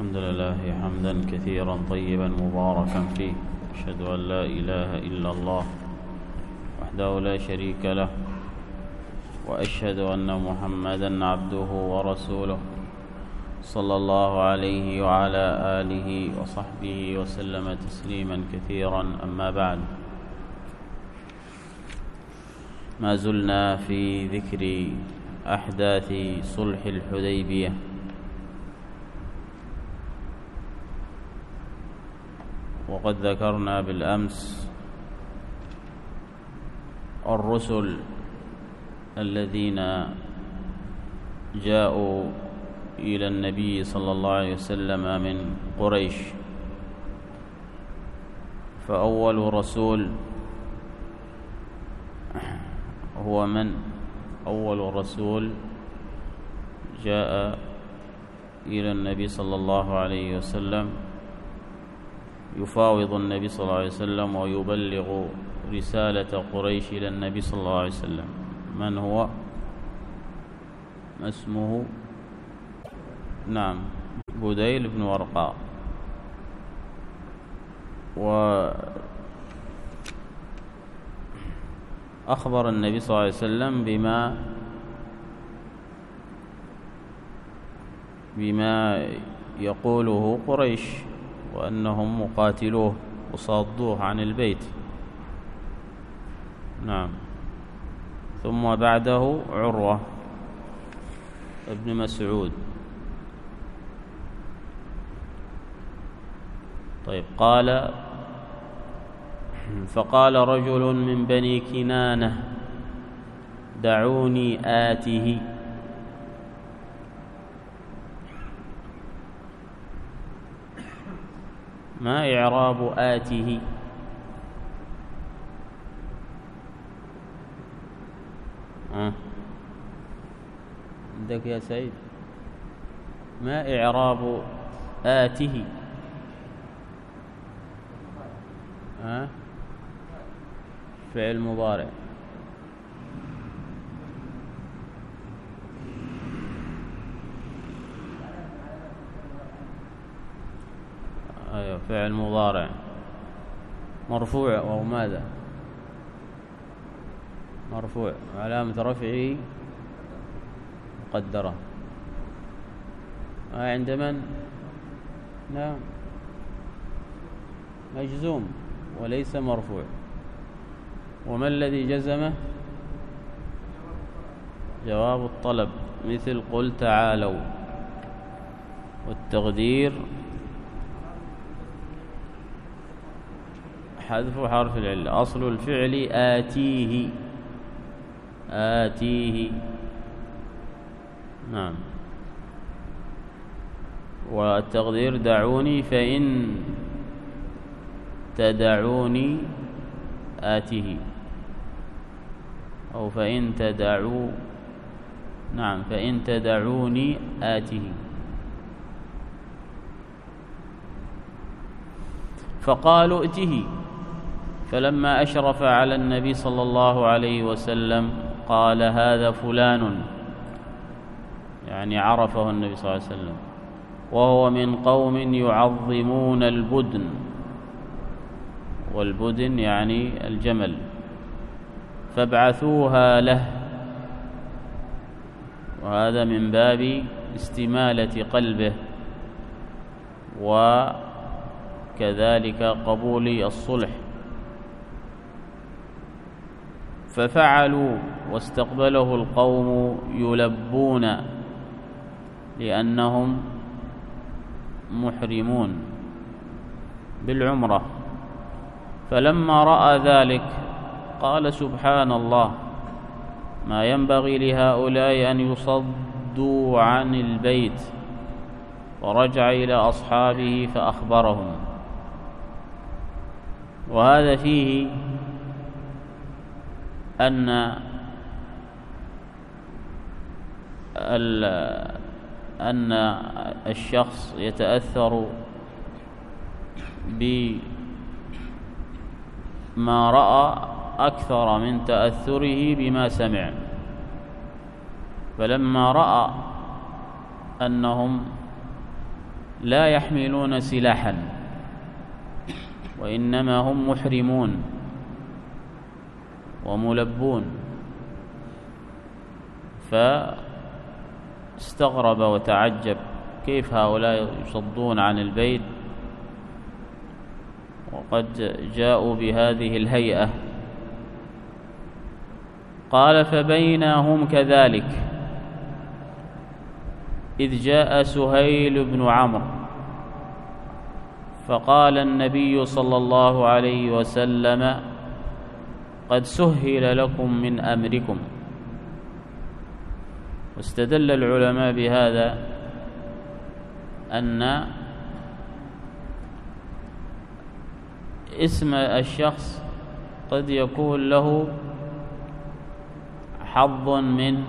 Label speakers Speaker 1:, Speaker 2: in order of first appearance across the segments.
Speaker 1: الحمد لله حمدا كثيرا طيبا مباركا فيه، أشهد أن لا إله إلا الله وحده لا شريك له، وأشهد أن محمدا عبده ورسوله صلى الله عليه وعلى آله وصحبه وسلم تسليما كثيرا. أما بعد، ما زلنا في ذكر أحداث صلح الحديبية، وقد ذكرنا بالأمس الرسل الذين جاءوا إلى النبي صلى الله عليه وسلم من قريش. فأول رسول هو من؟ أول رسول جاء إلى النبي صلى الله عليه وسلم يفاوض النبي صلى الله عليه وسلم ويبلغ رسالة قريش إلى النبي صلى الله عليه وسلم. من هو؟ ما اسمه؟ نعم، بديل بن ورقاء. وأخبر النبي صلى الله عليه وسلم بما يقوله قريش، وأنهم مقاتلوه وصادوه عن البيت. نعم. ثم بعده عروة ابن مسعود. طيب، فقال رجل من بني كنانة: دعوني آته. ما إعراب آته؟ عندك يا سيد؟ ما إعراب آته؟ فعل مضارع. أيوة، فعل مضارع مرفوع. أو ماذا؟ مرفوع، علامة رفعه مقدرة. عند من؟ نعم، مجزوم وليس مرفوع. وما الذي جزمه؟ جواب الطلب، مثل قل تعالوا. والتقدير حذف حرف العلة. أصل الفعل آتيه. آتيه. نعم. والتقدير دعوني، فإن تدعوني آته، أو فإن تدعوا. نعم، فإن تدعوني آته. فقالوا ائته. فلما أشرف على النبي صلى الله عليه وسلم قال: هذا فلان، يعني عرفه النبي صلى الله عليه وسلم، وهو من قوم يعظمون البدن. والبدن يعني الجمل. فابعثوها له. وهذا من باب استمالة قلبه، وكذلك قبول الصلح. ففعلوا، واستقبله القوم يلبون، لأنهم محرمون بالعمرة. فلما رأى ذلك قال: سبحان الله، ما ينبغي لهؤلاء أن يصدوا عن البيت. ورجع إلى أصحابه فأخبرهم. وهذا فيه أن الشخص يتأثر بما رأى أكثر من تأثره بما سمع. فلما رأى أنهم لا يحملون سلاحا، وإنما هم محرمون وملبون. فاستغرب وتعجب كيف هؤلاء يصدون عن البيت وقد جاءوا بهذه الهيئة. قال: فبينا هم كذلك إذ جاء سهيل بن عمرو فقال النبي صلى الله عليه وسلم: قد سهل لكم من أمركم. واستدل العلماء بهذا أن اسم الشخص قد يكون له حظ من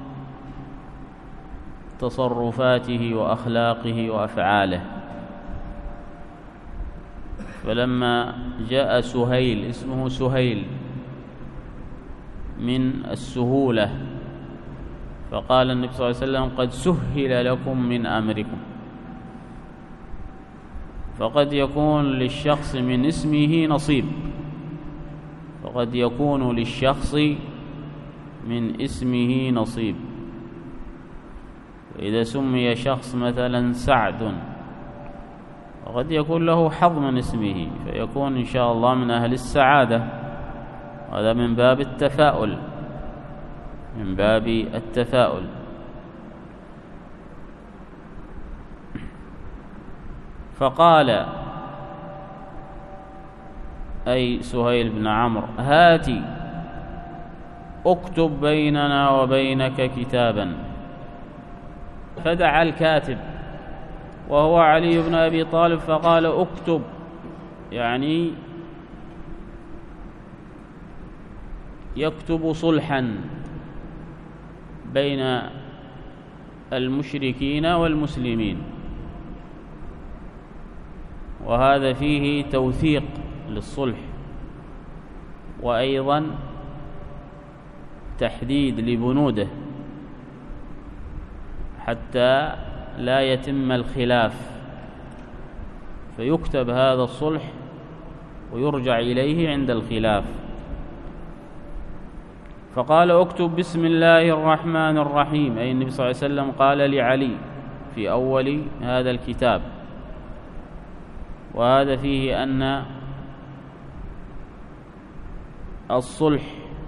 Speaker 1: تصرفاته وأخلاقه وأفعاله. فلما جاء سهيل، اسمه سهيل من السهولة، فقال النبي صلى الله عليه وسلم: قد سهل لكم من أمركم. فقد يكون للشخص من اسمه نصيب، فقد يكون للشخص من اسمه نصيب. وإذا سمي شخص مثلا سعد وقد يكون له حظ من اسمه، فيكون إن شاء الله من أهل السعادة. هذا من باب التفاؤل، من باب التفاؤل. فقال أي سهيل بن عمرو: هاتي اكتب بيننا وبينك كتابا. فدعا الكاتب وهو علي بن أبي طالب فقال: اكتب، يعني يكتب صلحا بين المشركين والمسلمين. وهذا فيه توثيق للصلح، وأيضا تحديد لبنوده حتى لا يتم الخلاف، فيكتب هذا الصلح ويرجع إليه عند الخلاف. فقال: اكتب بسم الله الرحمن الرحيم، أي النبي صلى الله عليه وسلم قال لعلي في أول هذا الكتاب. وهذا فيه أن الصلح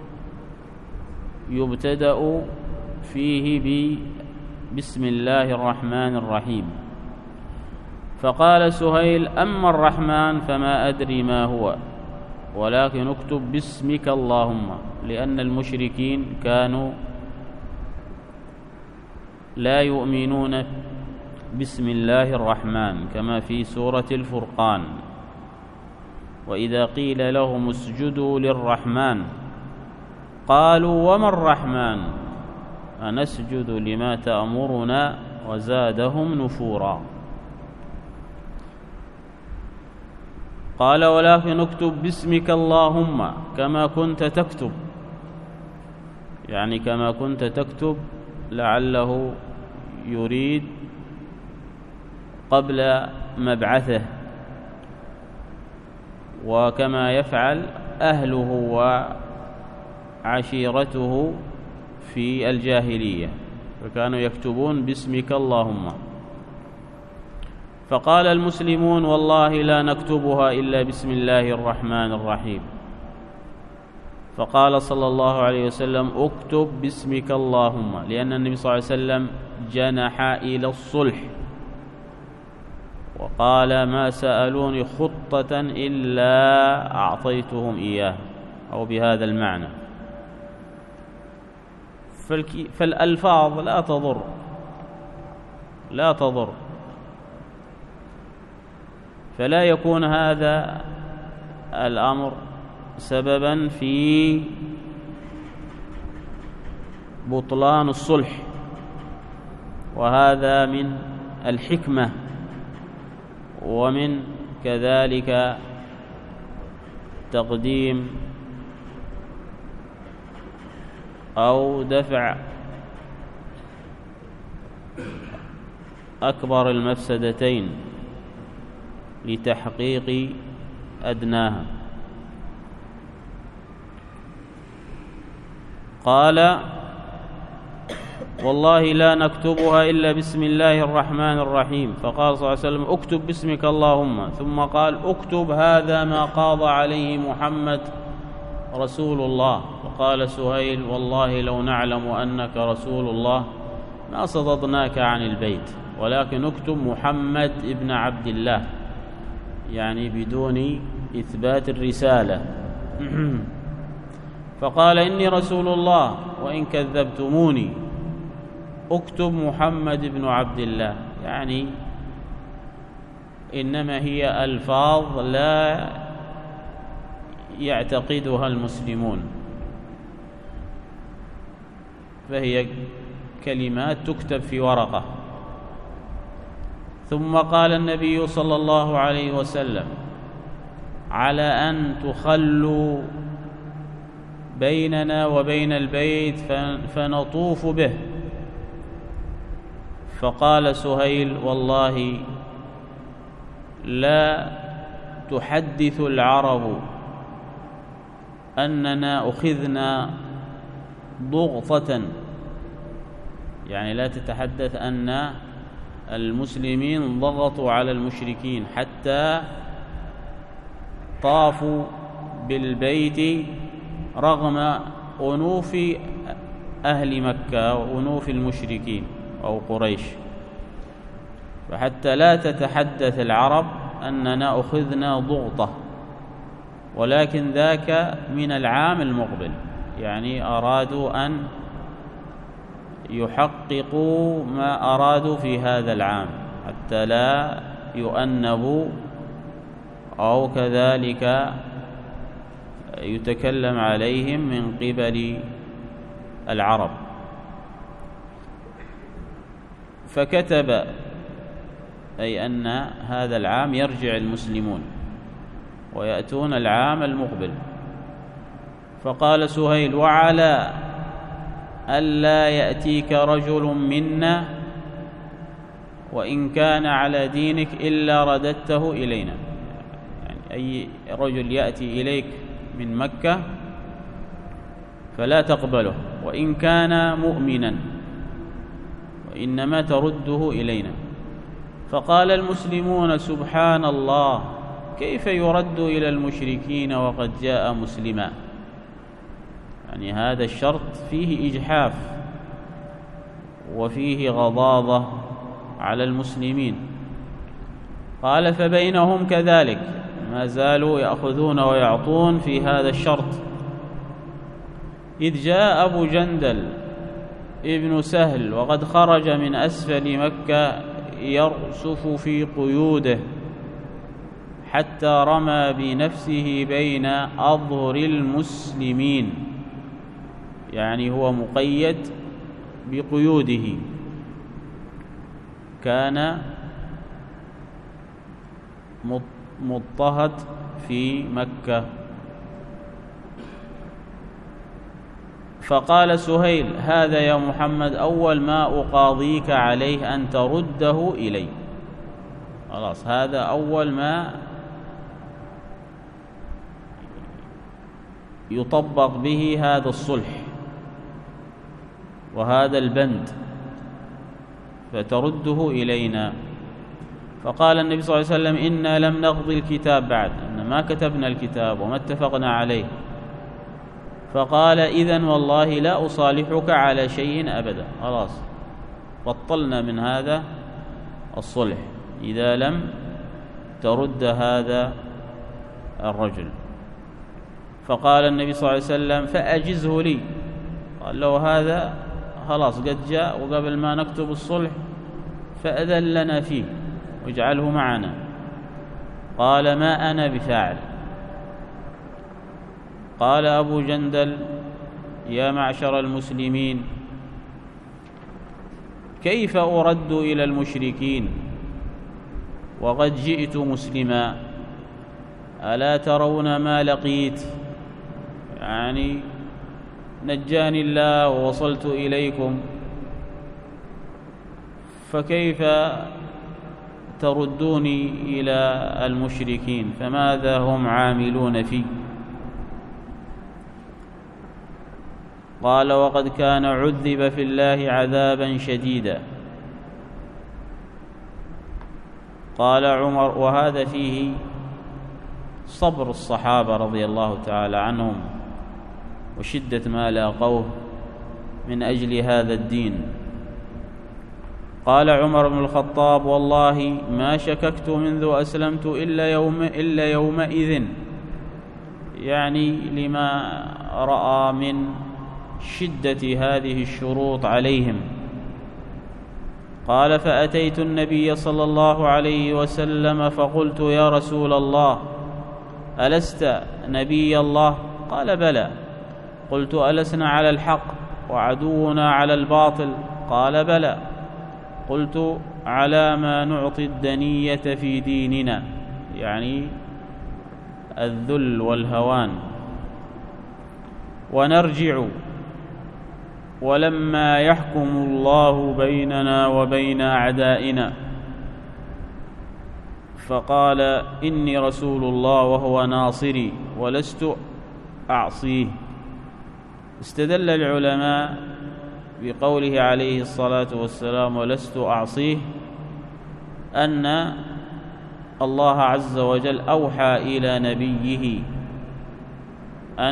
Speaker 1: يبتدأ فيه بسم الله الرحمن الرحيم. فقال سهيل: أما الرحمن فما أدري ما هو، ولكن اكتب باسمك اللهم، لأن المشركين كانوا لا يؤمنون بسم الله الرحمن كما في سورة الفرقان: وإذا قيل لهم اسجدوا للرحمن قالوا وما الرحمن أنسجد لما تأمرنا وزادهم نفورا. قال: ولكن اكتب باسمك اللهم كما كنت تكتب، يعني كما كنت تكتب، لعله يريد قبل مبعثه، وكما يفعل أهله وعشيرته في الجاهلية، فكانوا يكتبون باسمك اللهم. فقال المسلمون: والله لا نكتبها إلا بسم الله الرحمن الرحيم. فقال صلى الله عليه وسلم: اكتب باسمك اللهم، لأن النبي صلى الله عليه وسلم جنح إلى الصلح وقال: ما سألوني خطة إلا أعطيتهم إياه، أو بهذا المعنى. فالألفاظ لا تضر، فلا يكون هذا الأمر سببا في بطلان الصلح. وهذا من الحكمة، ومن كذلك تقديم أو دفع أكبر المفسدتين لتحقيق أدناها. قال: والله لا نكتبها إلا بسم الله الرحمن الرحيم. فقال صلى الله عليه وسلم: اكتب باسمك اللهم. ثم قال: اكتب هذا ما قاض عليه محمد رسول الله. فقال سهيل: والله لو نعلم أنك رسول الله ما صددناك عن البيت، ولكن اكتب محمد ابن عبد الله، يعني بدون إثبات الرسالة. فقال: إني رسول الله وإن كذبتموني. اكتب محمد بن عبد الله، يعني إنما هي ألفاظ لا يعتقدها المسلمون، فهي كلمات تكتب في ورقة. ثم قال النبي صلى الله عليه وسلم: على أن تخلوا بيننا وبين البيت فنطوف به. فقال سهيل: والله لا تحدث العرب أننا أخذنا ضغطة، يعني لا تتحدث أن المسلمين ضغطوا على المشركين حتى طافوا بالبيت رغم أنوف أهل مكة وأنوف المشركين أو قريش، فحتى لا تتحدث العرب أننا أخذنا ضغطة، ولكن ذاك من العام المقبل، يعني أرادوا أن يحققوا ما أرادوا في هذا العام حتى لا يؤنبوا أو كذلك يتكلم عليهم من قبل العرب. فكتب، أي أن هذا العام يرجع المسلمون ويأتون العام المقبل. فقال سهيل: وعلى ألا يأتيك رجل منا وإن كان على دينك إلا رددته إلينا، يعني أي رجل يأتي إليك من مكة فلا تقبله وإن كان مؤمنا، وإنما ترده إلينا. فقال المسلمون: سبحان الله، كيف يرد إلى المشركين وقد جاء مسلما؟ يعني هذا الشرط فيه إجحاف وفيه غضاضة على المسلمين. قال: فبينهم كذلك، ما زالوا يأخذون ويعطون في هذا الشرط، إذ جاء أبو جندل ابن سهل وقد خرج من أسفل مكة يرسف في قيوده حتى رمى بنفسه بين أظهر المسلمين، يعني هو مقيد بقيوده، كان مضطهد في مكة. فقال سهيل: هذا يا محمد أول ما أقاضيك عليه أن ترده إلي. خلاص، هذا أول ما يطبق به هذا الصلح وهذا البند، فترده إلينا. فقال النبي صلى الله عليه وسلم: إنا لم نقضي الكتاب بعد، إن ما كتبنا الكتاب وما اتفقنا عليه. فقال: إذن والله لا أصالحك على شيء أبدا، خلاص بطلنا من هذا الصلح إذا لم ترد هذا الرجل. فقال النبي صلى الله عليه وسلم: فأجزه لي. قال له: هذا خلاص قد جاء وقبل ما نكتب الصلح، فأذن لنا فيه واجعله معنا. قال: ما أنا بفاعل. قال أبو جندل: يا معشر المسلمين، كيف أرد إلى المشركين وقد جئت مسلما؟ ألا ترون ما لقيت؟ يعني نجاني الله ووصلت إليكم، فكيف تردوني إلى المشركين؟ فماذا هم عاملون في؟ قال: وقد كان عذب في الله عذابا شديدا. قال عمر: وهذا فيه صبر الصحابة رضي الله تعالى عنهم وشدة ما لاقوه من أجل هذا الدين. قال عمر بن الخطاب: والله ما شككت منذ أسلمت إلا يومئذ، يعني لما رأى من شدة هذه الشروط عليهم. قال: فأتيت النبي صلى الله عليه وسلم فقلت: يا رسول الله، ألست نبي الله؟ قال: بلى. قلت: ألسنا على الحق وعدونا على الباطل؟ قال: بلى. قلت: على ما نعطي الدنية في ديننا، يعني الذل والهوان، ونرجع ولما يحكم الله بيننا وبين أعدائنا. فقال: إني رسول الله وهو ناصري ولست أعصيه. استدل العلماء بقوله عليه الصلاة والسلام: ولست أعصيه، أن الله عز وجل أوحى إلى نبيه أن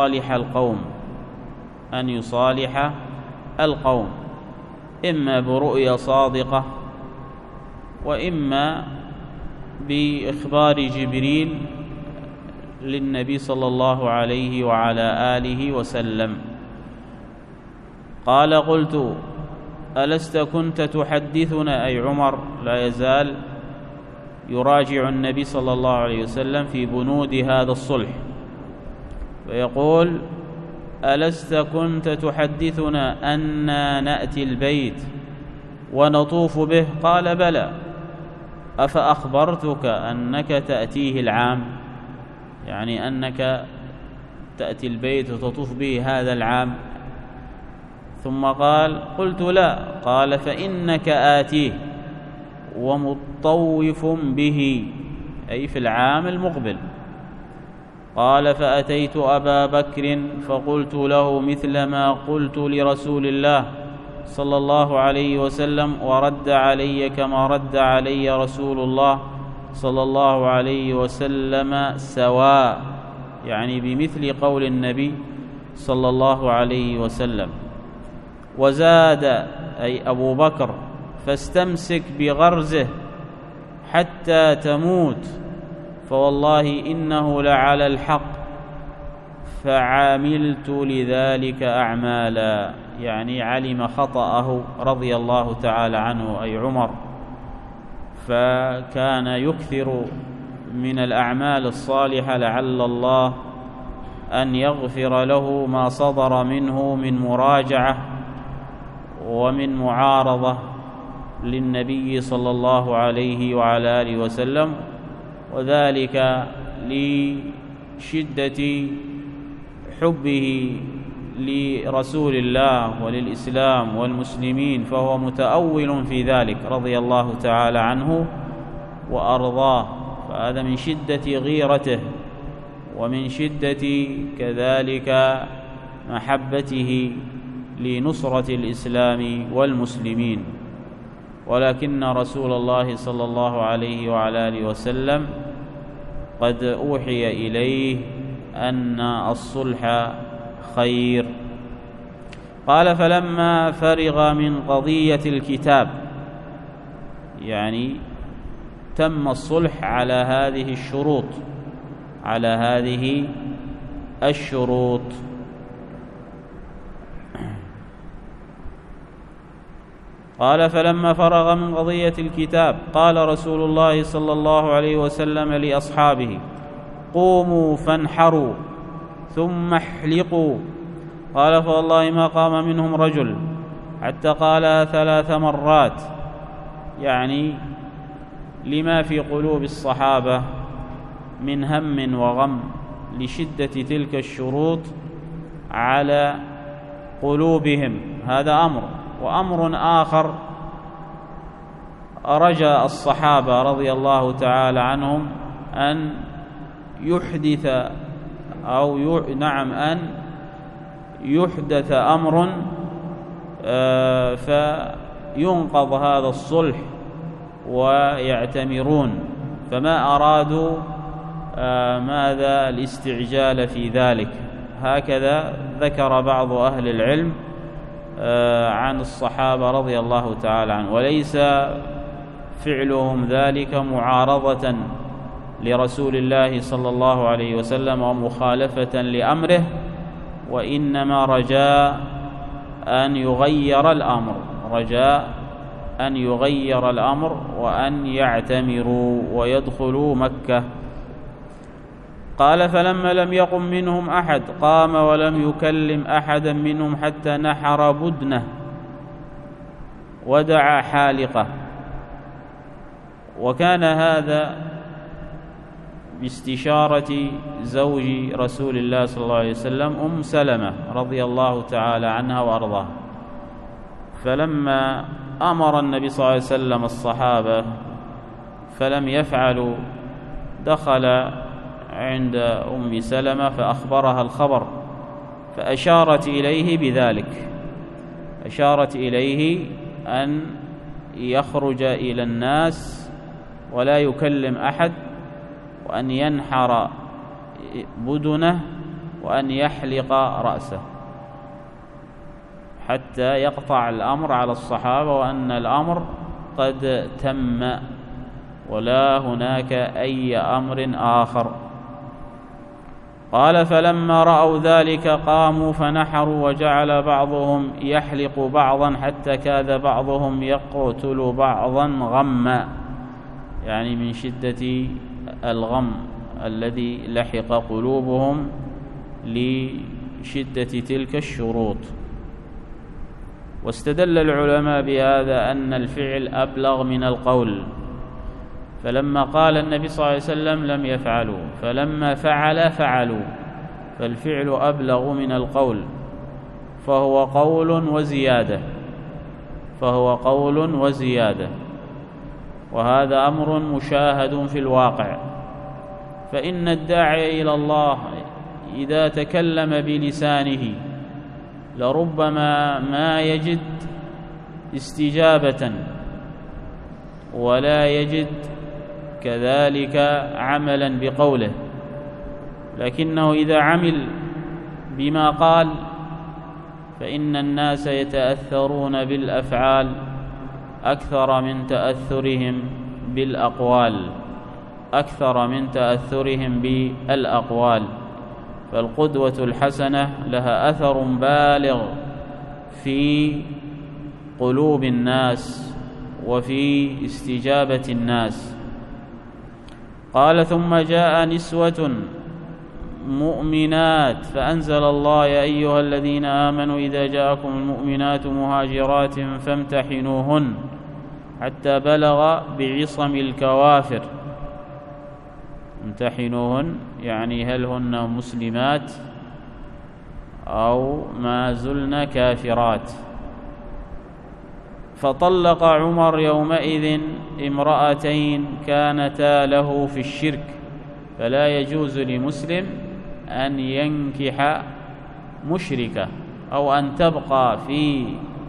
Speaker 1: يصالح القوم إما برؤيا صادقة، وإما بإخبار جبريل للنبي صلى الله عليه وعلى آله وسلم. قال: قلت: ألست كنت تحدثنا؟ أي عمر لا يزال يراجع النبي صلى الله عليه وسلم في بنود هذا الصلح، ويقول: ألست كنت تحدثنا أننا نأتي البيت ونطوف به؟ قال: بلى. أفأخبرتك أنك تأتيه العام، يعني أنك تأتي البيت وتطوف به هذا العام؟ ثم قال: قلت: لا. قال: فإنك آتيه ومطوف به، أي في العام المقبل. قال: فأتيت أبا بكر فقلت له مثل ما قلت لرسول الله صلى الله عليه وسلم، ورد علي كما رد علي رسول الله صلى الله عليه وسلم سواء، يعني بمثل قول النبي صلى الله عليه وسلم. وزاد أي أبو بكر: فاستمسك بغرزه حتى تموت، فوالله إنه لعلى الحق، فعاملت لذلك أعمالا، يعني علم خطأه رضي الله تعالى عنه أي عمر، فكان يكثر من الأعمال الصالحة لعل الله أن يغفر له ما صدر منه من مراجعة ومن معارضة للنبي صلى الله عليه وعلى آله وسلم، وذلك لشدة حبه لرسول الله وللإسلام والمسلمين، فهو متأول في ذلك رضي الله تعالى عنه وأرضاه. فهذا من شدة غيرته ومن شدة كذلك محبته لنصرة الإسلام والمسلمين. ولكن رسول الله صلى الله عليه وعلى آله وسلم قد أوحي إليه أن الصلح خير. قال: فلما فرغ من قضية الكتاب، يعني تم الصلح على هذه الشروط. قال: فلما فرغ من قضية الكتاب قال رسول الله صلى الله عليه وسلم لأصحابه: قوموا فانحروا ثم احلقوا. قال: فوالله ما قام منهم رجل حتى قالها 3 مرات، يعني لما في قلوب الصحابة من هم وغم لشدة تلك الشروط على قلوبهم. هذا أمر. وأمر آخر رجا الصحابة رضي الله تعالى عنهم أن يحدث أن يحدث أمر فينقض هذا الصلح ويعتمرون، فما أرادوا الاستعجال في ذلك. هكذا ذكر بعض أهل العلم عن الصحابة رضي الله تعالى عنهم، وليس فعلهم ذلك معارضة لرسول الله صلى الله عليه وسلم ومخالفة لأمره، وإنما رجاء أن يغير الأمر وأن يعتمروا ويدخلوا مكة. قال: فلما لم يقم منهم أحد قام ولم يكلم أحدا منهم حتى نحر بدنه ودعا حالقه. وكان هذا باستشارة زوج رسول الله صلى الله عليه وسلم أم سلمة رضي الله تعالى عنها وأرضاها. فلما أمر النبي صلى الله عليه وسلم الصحابة فلم يفعلوا، دخل عند أم سلمة فأخبرها الخبر، فأشارت إليه بذلك، أشارت إليه أن يخرج إلى الناس ولا يكلم أحد، وأن ينحر بدنه، وأن يحلق رأسه، حتى يقطع الأمر على الصحابة وأن الأمر قد تم ولا هناك أي أمر آخر. قال: فلما رأوا ذلك قاموا فنحروا، وجعل بعضهم يحلق بعضا حتى كاد بعضهم يقتل بعضا غما، يعني من شدة الغم الذي لحق قلوبهم لشدة تلك الشروط. واستدل العلماء بهذا أن الفعل أبلغ من القول، فلما قال النبي صلى الله عليه وسلم لم يفعلوا، فلما فعلوا، فالفعل أبلغ من القول، فهو قول وزيادة، وهذا أمر مشاهد في الواقع. فإن الداعي إلى الله إذا تكلم بلسانه لربما ما يجد استجابة ولا يجد كذلك عملا بقوله، لكنه إذا عمل بما قال فإن الناس يتأثرون بالأفعال أكثر من تأثرهم بالأقوال. فالقدوة الحسنة لها أثر بالغ في قلوب الناس وفي استجابة الناس. قال: ثم جاء نسوة مؤمنات فأنزل الله: يا أيها الذين آمنوا إذا جاءكم المؤمنات مهاجرات فامتحنوهن حتى بلغ بعصم الكوافر. امتحنوهن يعني هل هن مسلمات أو ما زلن كافرات. فطلق عمر يومئذ امرأتين كانتا له في الشرك، فلا يجوز لمسلم أن ينكح مشركة أو أن تبقى في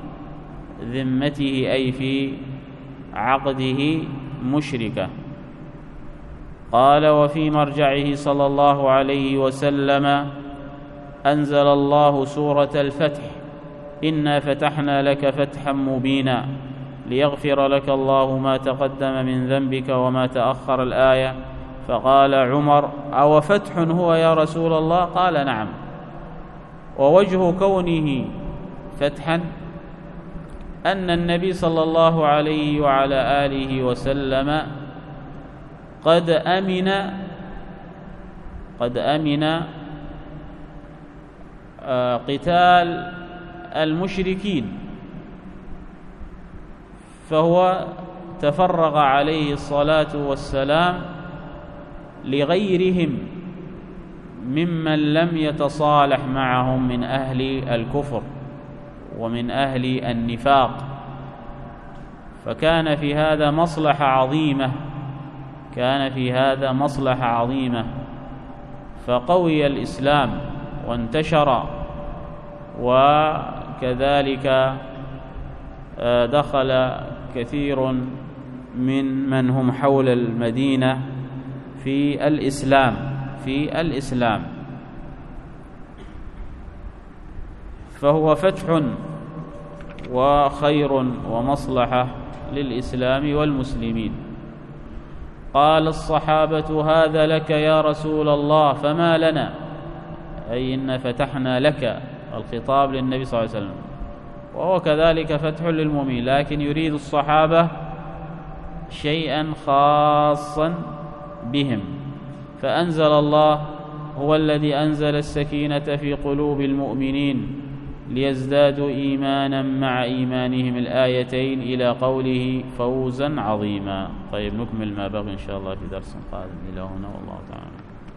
Speaker 1: ذمته أي في عقده مشركة. قال: وفي مرجعه صلى الله عليه وسلم أنزل الله سورة الفتح: إنا فتحنا لك فتحا مبينا ليغفر لك الله ما تقدم من ذنبك وما تأخر. الآية. فقال عمر: أو فتح هو يا رسول الله؟ قال: نعم. ووجه كونه فتحا أن النبي صلى الله عليه وعلى آله وسلم قد أمن قتال المشركين، فهو تفرغ عليه الصلاة والسلام لغيرهم ممن لم يتصالح معهم من أهل الكفر ومن أهل النفاق، فكان في هذا مصلحة عظيمة، كان في هذا مصلحة عظيمة، فقوي الإسلام وانتشر، وكذلك دخل كثير من هم حول المدينة في الإسلام، فهو فتح وخير ومصلحة للإسلام والمسلمين. قال الصحابة: هذا لك يا رسول الله، فما لنا؟ أي إن فتحنا لك، الخطاب للنبي صلى الله عليه وسلم، وهو كذلك فتح للمؤمنين، لكن يريد الصحابة شيئا خاصا بهم، فأنزل الله: هو الذي أنزل السكينة في قلوب المؤمنين ليزدادوا إيمانا مع إيمانهم، الآيتين إلى قوله: فوزا عظيما. طيب، نكمل ما بقي إن شاء الله في درس قادم. إلى هنا والله تعالى.